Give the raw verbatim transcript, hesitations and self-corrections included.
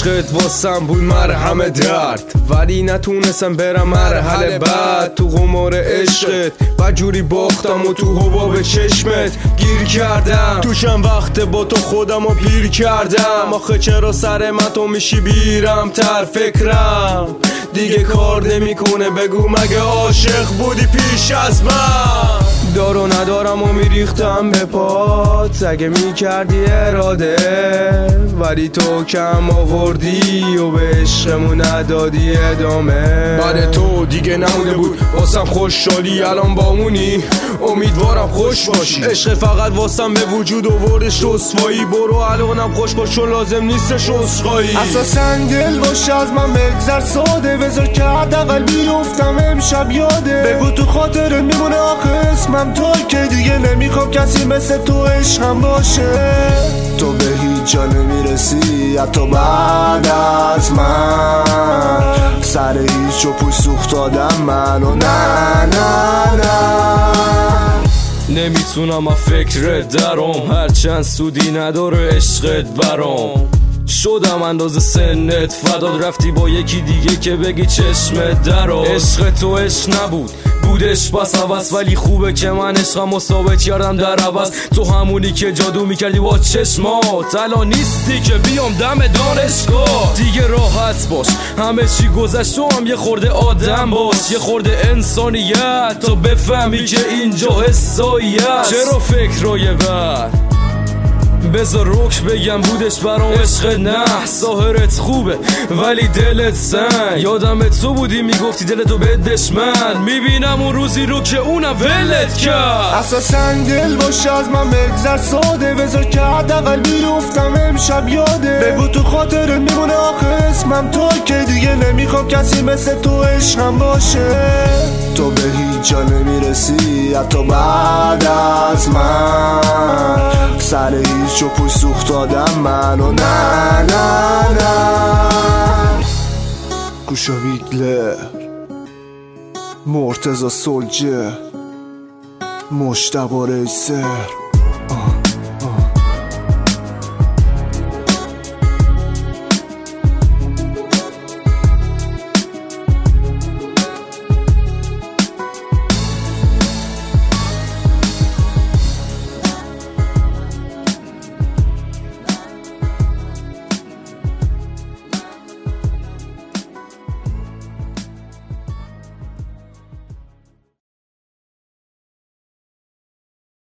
عشقت واسم بود مرهم درد، ولی نتونستم برم مرحله بعد. تو قمار عشقت بجوری باختم و تو حباب چشمت گیر کردم. تو چند وقت با تو خودم رو پیر کردم. آخه چرا سر من تو میشی بیرم تر؟ فکرم دیگه کار نمیکنه. بگو مگه عاشق بودی پیش از من؟ دارو ندارم و میریختم به پات اگه میکردی اراده، ولی تو کم آوردی و به عشقمون ندادی ادامه. بعد تو دیگه نمونده بود واسم خوشحالی، الان بامونی امیدوارم خوش باشی. عشق فقط واسم به وجود آوردش رسوایی. برو الانم خوش باش و لازم نیستش عذرخواهی. اساساً دل باشه از من بگذر ساده، بذار که حداقل بیفتم امشب یاده. بگو تو خاطره میمونه آخه اسمم تو، که دیگه نمیخوام کسی مثل تو عشقم باشه. تو به هیچ جا نمیرسی حتی بعد از من، سر هیچ و پوش سوخت دادم من و نه نه نه نمیتونم از فکرت درام، هرچند سودی نداره عشقت برام. شدم اندازه سنت فداد، رفتی با یکی دیگه که بگی چشمت درام. عشق تو عشق نبود بودش بس عوض، ولی خوبه که من عشقم و ثابت کردم در عوض. تو همونی که جادو میکردی با چشمات، الان نیستی که بیام دم دانشگاه. دیگه راحت باش همه چی گذشت، تو هم یه خورده آدم باش، یه خورده انسانیت، تا بفهمی که اینجا حسایی است. چرا فکرای بر بذار روک بگم بودش برام عشق نه. ظاهرت خوبه ولی دلت سنگ، یادم تو بودی میگفتی دلتو بدش من. میبینم اون روزی رو که اونم ولت کرد. اساساً دل باشه از من بگذر ساده، بذار که حداقل بیفتم امشب یاده. بگو تو خاطره میمونه آخه اسمم تو، که دیگه نمیخوام کسی مثل تو عشقم باشه. تو به هیچ جا نمیرسی حتی بعد از من، سر هیچ و پوش سوخت دادم من و نه نه نه گوشا ویگلر، مرتضی سلجه، مجتبی ریسر.